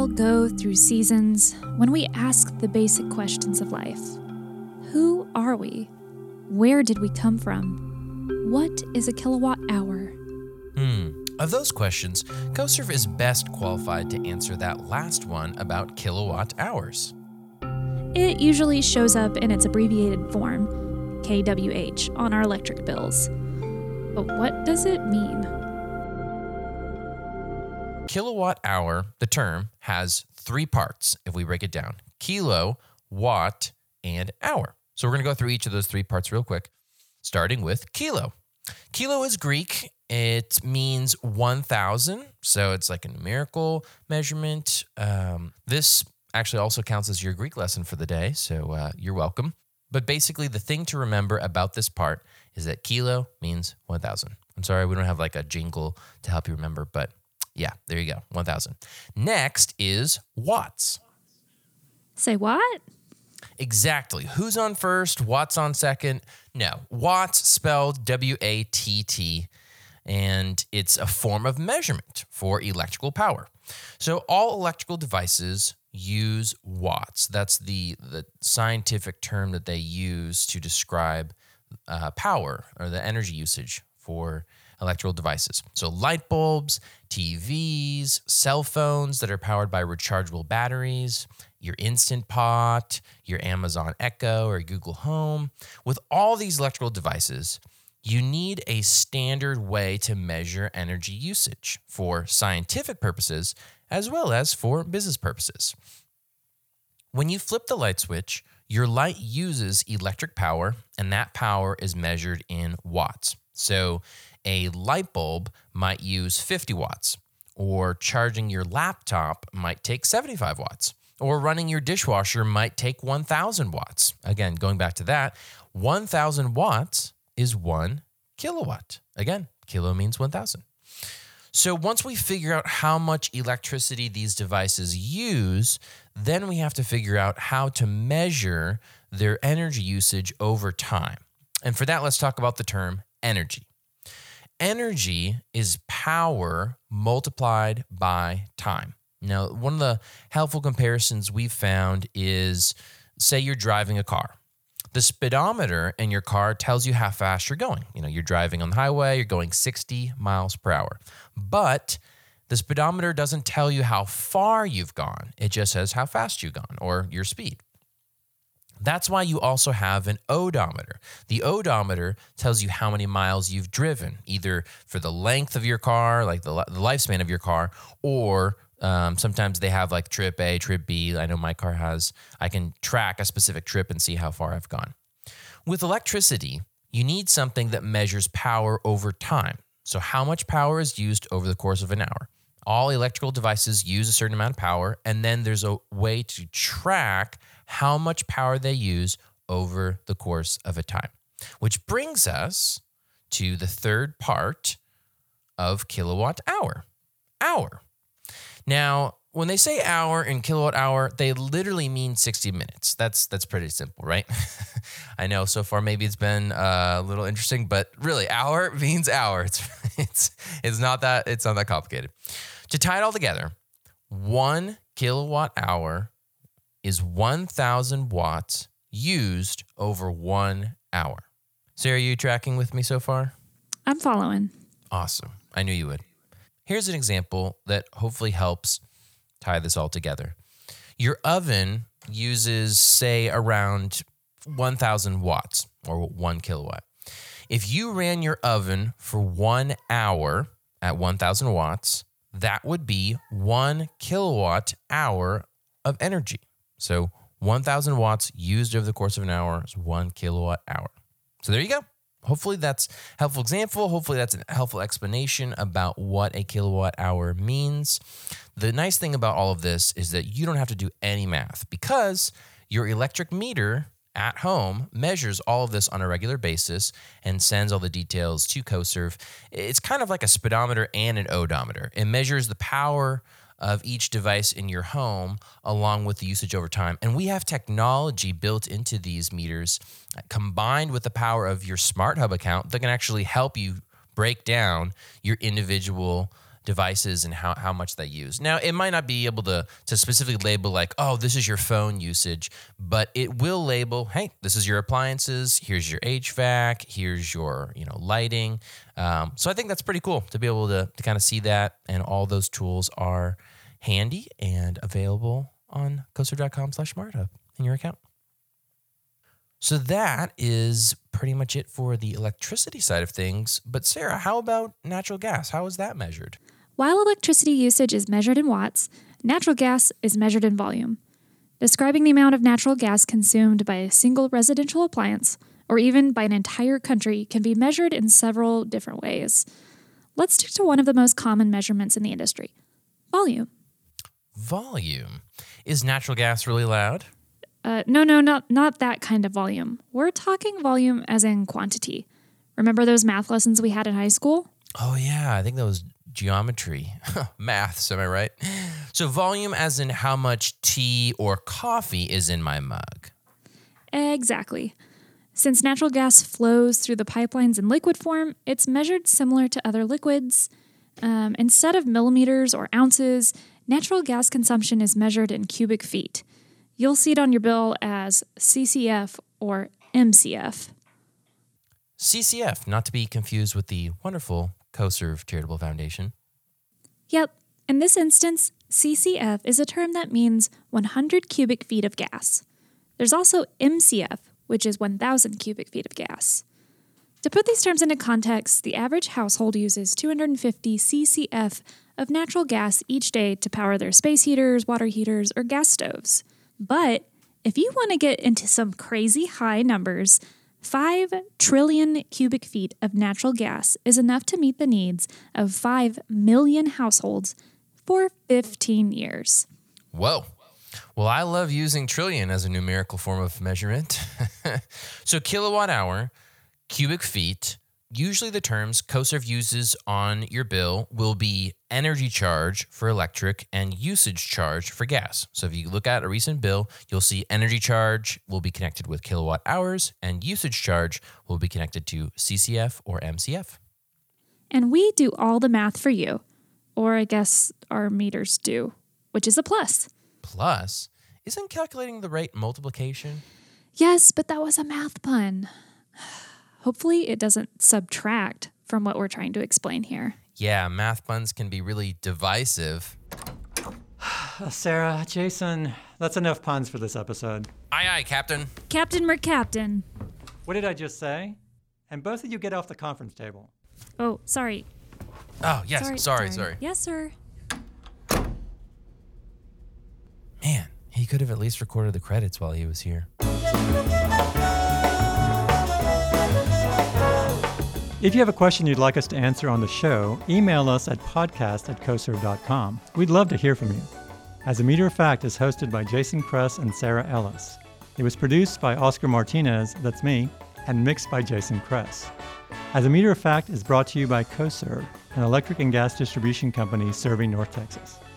all go through seasons when we ask the basic questions of life. Who are we? Where did we come from? What is a kilowatt hour? Of those questions, CoServe is best qualified to answer that last one about kilowatt hours. It usually shows up in its abbreviated form, kWh, on our electric bills. But what does it mean? Kilowatt hour, the term, has three parts if we break it down: kilo, watt, and hour. So we're going to go through each of those three parts real quick, starting with kilo. Kilo is Greek. It means 1,000, so it's like a numerical measurement. This actually also counts as your Greek lesson for the day, so you're welcome. But basically, the thing to remember about this part is that kilo means 1,000. I'm sorry, we don't have like a jingle to help you remember, but yeah, there you go, 1,000. Next is watts. Say what? Exactly. Who's on first? Watts on second? No. Watts spelled W-A-T-T, and it's a form of measurement for electrical power. So all electrical devices use watts. That's the scientific term that they use to describe power or the energy usage for electrical devices. So light bulbs, TVs, cell phones that are powered by rechargeable batteries, your Instant Pot, your Amazon Echo or Google Home. With all these electrical devices, you need a standard way to measure energy usage for scientific purposes as well as for business purposes. When you flip the light switch, your light uses electric power, and that power is measured in watts. So a light bulb might use 50 watts, or charging your laptop might take 75 watts, or running your dishwasher might take 1,000 watts. Again, going back to that, 1,000 watts is 1 kilowatt. Again, kilo means 1,000. So once we figure out how much electricity these devices use, then we have to figure out how to measure their energy usage over time. And for that, let's talk about the term energy. Energy is power multiplied by time. Now, one of the helpful comparisons we've found is, say you're driving a car. The speedometer in your car tells you how fast you're going. You're driving on the highway, you're going 60 miles per hour. But the speedometer doesn't tell you how far you've gone. It just says how fast you've gone or your speed. That's why you also have an odometer. The odometer tells you how many miles you've driven, either for the length of your car, like the lifespan of your car, or sometimes they have like trip A, trip B. I know my car has. I can track a specific trip and see how far I've gone. With electricity, you need something that measures power over time. So how much power is used over the course of an hour? All electrical devices use a certain amount of power, and then there's a way to track how much power they use over the course of a time. Which brings us to the third part of kilowatt hour. Hour. Now, when they say hour in kilowatt hour, they literally mean 60 minutes. That's pretty simple, right? I know so far maybe it's been a little interesting, but really hour means hour. It's not that complicated. To tie it all together, 1 kilowatt hour is 1,000 watts used over 1 hour. So are you tracking with me so far? I'm following. Awesome. I knew you would. Here's an example that hopefully helps tie this all together. Your oven uses, say, around 1,000 watts or 1 kilowatt. If you ran your oven for 1 hour at 1,000 watts, that would be 1 kilowatt hour of energy. So 1,000 watts used over the course of an hour is 1 kilowatt hour. So there you go. Hopefully that's a helpful example. Hopefully that's a helpful explanation about what a kilowatt hour means. The nice thing about all of this is that you don't have to do any math because your electric meter at home measures all of this on a regular basis and sends all the details to CoServe. It's kind of like a speedometer and an odometer. It measures the power of each device in your home along with the usage over time. And we have technology built into these meters combined with the power of your Smart Hub account that can actually help you break down your individual devices and how much they use. Now, it might not be able to specifically label like, oh, this is your phone usage, but it will label, hey, this is your appliances, here's your HVAC, here's your lighting. So I think that's pretty cool to be able to kind of see that, and all those tools are handy and available on coserve.com/SmartHub in your account. So that is pretty much it for the electricity side of things. But Sarah, how about natural gas? How is that measured? While electricity usage is measured in watts, natural gas is measured in volume. Describing the amount of natural gas consumed by a single residential appliance, or even by an entire country, can be measured in several different ways. Let's stick to one of the most common measurements in the industry: volume. Volume? Is natural gas really loud? No, not that kind of volume. We're talking volume as in quantity. Remember those math lessons we had in high school? Oh, yeah. I think that was geometry. Maths, am I right? So volume as in how much tea or coffee is in my mug. Exactly. Since natural gas flows through the pipelines in liquid form, it's measured similar to other liquids. Instead of millimeters or ounces, natural gas consumption is measured in cubic feet. You'll see it on your bill as CCF or MCF. CCF, not to be confused with the wonderful CoServe Charitable Foundation. Yep. In this instance, CCF is a term that means 100 cubic feet of gas. There's also MCF, which is 1,000 cubic feet of gas. To put these terms into context, the average household uses 250 CCF of natural gas each day to power their space heaters, water heaters, or gas stoves. But if you want to get into some crazy high numbers, 5 trillion cubic feet of natural gas is enough to meet the needs of 5 million households for 15 years. Whoa. Well, I love using trillion as a numerical form of measurement. So kilowatt hour, cubic feet, usually the terms CoServe uses on your bill will be energy charge for electric and usage charge for gas. So if you look at a recent bill, you'll see energy charge will be connected with kilowatt hours and usage charge will be connected to CCF or MCF. And we do all the math for you. Or I guess our meters do, which is a plus. Plus? Isn't calculating the rate multiplication? Yes, but that was a math pun. Hopefully it doesn't subtract from what we're trying to explain here. Yeah, math puns can be really divisive. Sarah, Jason, that's enough puns for this episode. Aye, aye, Captain. Captain McCaptain. What did I just say? And both of you get off the conference table. Oh, sorry. Oh, yes, sorry. Yes, sir. Man, he could have at least recorded the credits while he was here. If you have a question you'd like us to answer on the show, email us at podcast@coserve.com. We'd love to hear from you. As a Meter of Fact is hosted by Jason Kress and Sarah Ellis. It was produced by Oscar Martinez, that's me, and mixed by Jason Kress. As a Meter of Fact is brought to you by CoServe, an electric and gas distribution company serving North Texas.